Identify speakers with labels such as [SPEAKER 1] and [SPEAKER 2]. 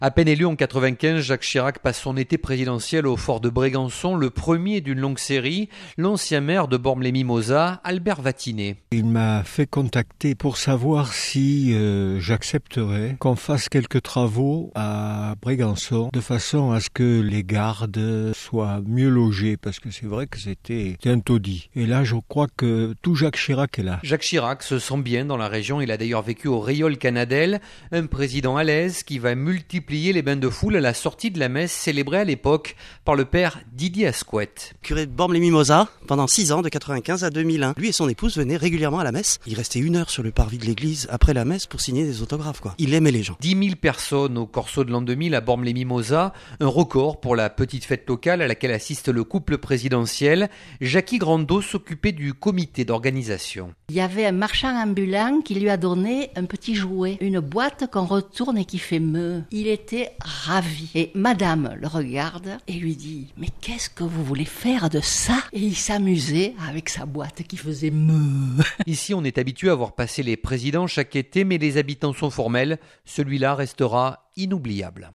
[SPEAKER 1] À peine élu en 95, Jacques Chirac passe son été présidentiel au fort de Brégançon, le premier d'une longue série. L'ancien maire de Bormes-les-Mimosas, Albert Vatinet.
[SPEAKER 2] Il m'a fait contacter pour savoir si j'accepterais qu'on fasse quelques travaux à Brégançon de façon à ce que les gardes soient mieux logés, parce que c'est vrai que c'était un taudis. Et là, je crois que tout Jacques Chirac est là.
[SPEAKER 1] Jacques Chirac se sent bien dans la région. Il a d'ailleurs vécu au Rieol Canadel, un président à l'aise qui va multiplier les bains de foule à la sortie de la messe célébrée à l'époque par le père Didier Asquette.
[SPEAKER 3] Curé de Bormes-les-Mimosas pendant 6 ans, de 95 à 2001. Lui et son épouse venaient régulièrement à la messe. Il restait 1 heure sur le parvis de l'église après la messe pour signer des autographes, quoi. Il aimait les gens.
[SPEAKER 1] 10 000 personnes au Corso de l'an 2000 à Bormes-les-Mimosas, un record pour la petite fête locale à laquelle assiste le couple présidentiel. Jackie Grando s'occupait du comité d'organisation.
[SPEAKER 4] Il y avait un marchand ambulant qui lui a donné un petit jouet, une boîte qu'on retourne et qui fait meuh. Il était ravi. Et madame le regarde et lui dit « Mais qu'est-ce que vous voulez faire de ça ?» Et il s'amusait avec sa boîte qui faisait meuh.
[SPEAKER 1] Ici, on est habitué à voir passer les présidents chaque été, mais les habitants sont formels. Celui-là restera inoubliable.